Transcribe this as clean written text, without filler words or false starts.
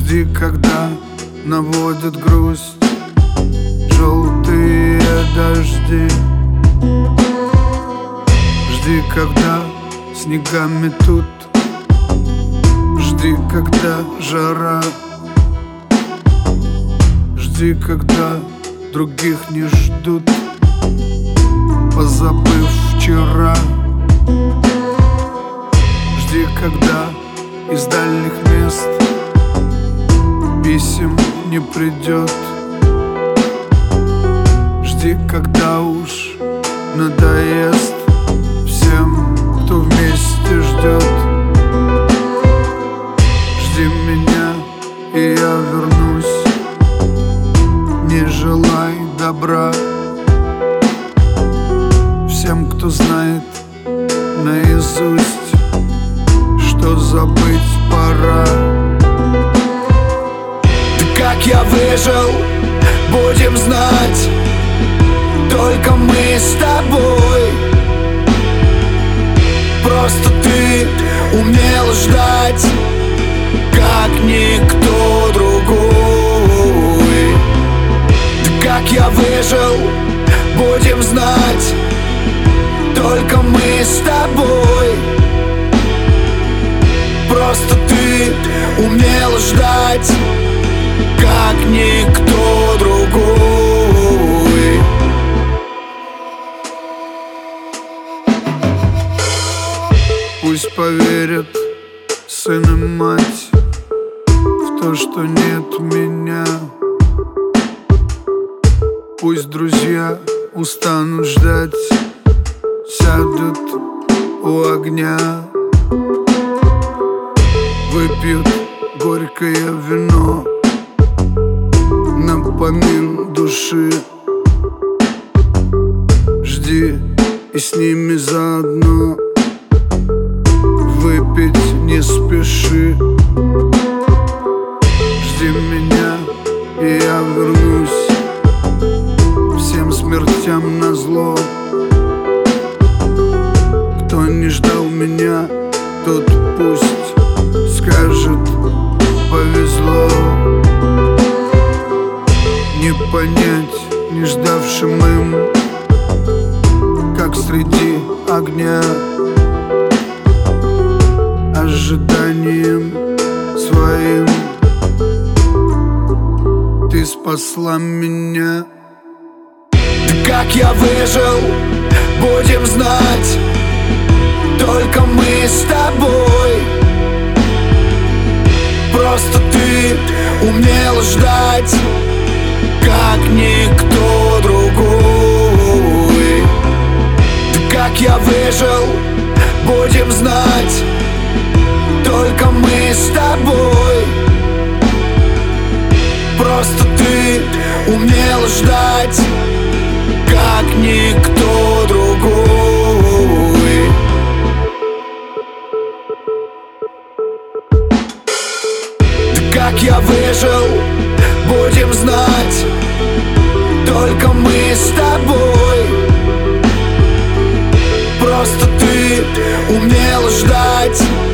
Жди, когда наводят грусть желтые дожди. Жди, когда снега метут. Жди, когда жара. Жди, когда других не ждут, позабыв вчера. Жди, когда из дальних мест писем не придет. Жди, когда уж надоест всем, кто вместе ждет. Жди меня, и я вернусь. Не желай добра всем, кто знает наизусть, что забыть пора. Да как я выжил, будем знать только мы с тобой. Просто ты умел ждать, как никто другой. Да как я выжил, будем знать только мы с тобой. Просто ты умел ждать, как никто другой. Пусть поверят сын и мать в то, что нет меня. Пусть друзья устанут ждать, сядут у огня, выпьют горькое вино на помин души. Жди, и с ними заодно выпить не спеши. Жди меня, и я вернусь всем смертям назло. Кто не ждал меня, тот пусть скажет: повезло. Не понять не ждавшим им, как среди огня, ожиданием своим ты спасла меня. Да как я выжил, будем знать только мы с тобой. Просто ты умел ждать, как никто другой. Да как я выжил, будем знать только мы с тобой. Просто ты умел ждать, как никто другой. Да как я выжил, будем знать только мы с тобой. Просто ты умел ждать,